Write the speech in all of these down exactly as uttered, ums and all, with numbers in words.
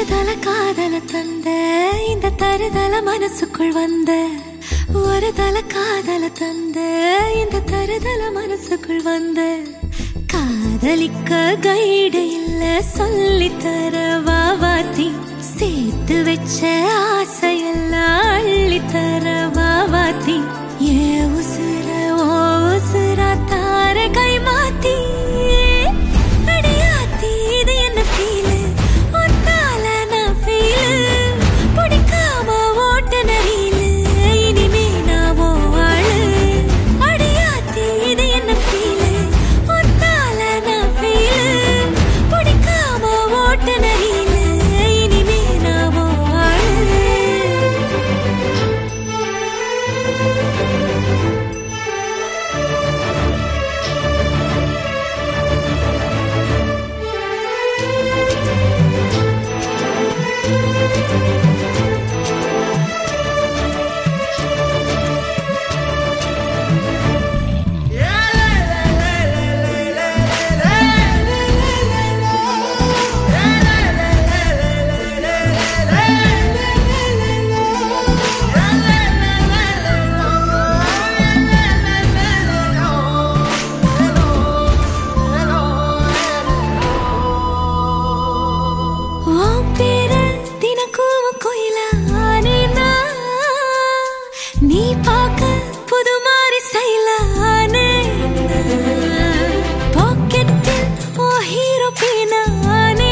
தருதல காதல தந்த இந்த தருதல மனசுக்குள் வந்த ஒரு தல காதல தந்த இந்த தருதல மனசுக்குள் வந்த காதலிக்க கைடு இல்ல சொல்லி தர வாவாத்தி சேர்த்து வச்ச ஆசையெல்லாம் அள்ளி தர வாவாத்தி ஏ உசுர ஓ உசுரா தார கை மாத்தி அடியாத்தி இது என்ன ஃபீலு ஒன்னால நான் ஃபீலு பிடிக்காம ஓட்ட நரீலு இனிமே நான் ஓ ஆளு அடியாத்தி இது என்ன ஃபீலு ஒன்னால நான் ஃபீலு பிடிக்காம ஓட்ட நரீலு இனிமே நான் ஓ ஆளு நீ பாக்க புது மாறி ஸ்டைலானே பாக்கெட்டில் ஓ ஹீரோ பீனானே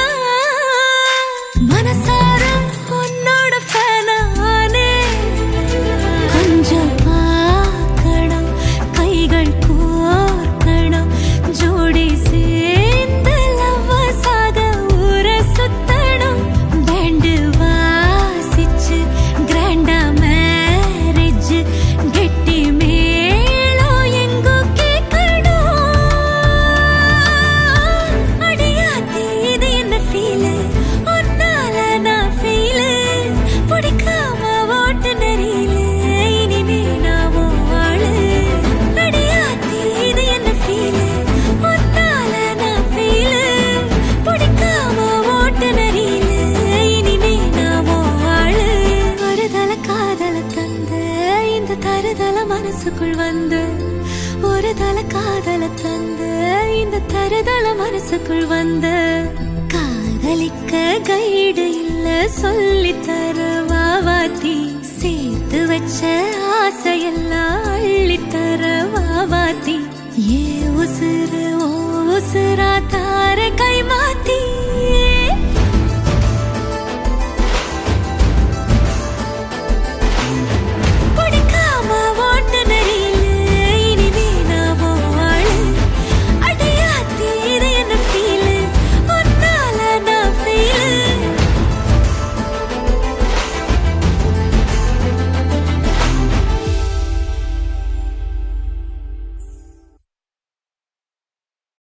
மனசார உன்னோட ஃபேனானே கொஞ்சம் பார்க்கணும் கைகள் கோர்க்கணும் ஜோடி சேர்ந்து லவ்வசாக ஊர சுத்தணும் பேண்டு வாசிச்சு கிராண்டா கெட்டி மேளம் எங்கோ கேட்கணும் அடியாத்தி இது என்ன ஃபீலு ஒன்னால நான் ஃபீலு பிடிக்காம ஓட்டு நெறியில இனிமே நான் ஓ ஆளு அடியாத்தி இது என்ன ஃபீலு ஒன்னால நான் ஃபீலு பிடிக்காம ஓட்டு நெறியில இனிமே நான் ஓ ஆளு ஒரு தல காதல தந்த இந்த தருதல மனசுக்குள் வந்து ஒரு தல காதல தந்த இந்த தருதல மனசுக்குள் வந்து காதலிக்க கைடு இல்ல சொல்லி தர வாவாத்தி சேர்த்து வச்ச ஆசையெல்லாம் அள்ளி தர வாவாத்தி ஏ உசுறு ஓ உசுரா தார கை மாத்தி